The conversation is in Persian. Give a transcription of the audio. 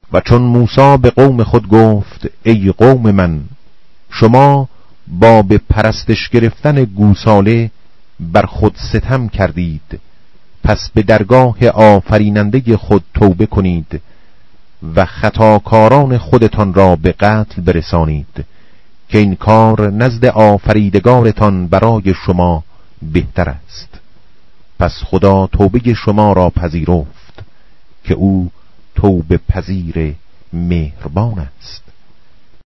و چون موسی به قوم خود گفت ای قوم من، شما با به پرستش گرفتن گوساله بر خود ستم کردید، پس به درگاه آفریننده خود توبه کنید و خطاکاران خودتان را به قتل برسانید که این کار نزد آفریدگارتان برای شما بهتر است. پس خدا توبه شما را پذیرفت که او توبه پذیر مهربان است.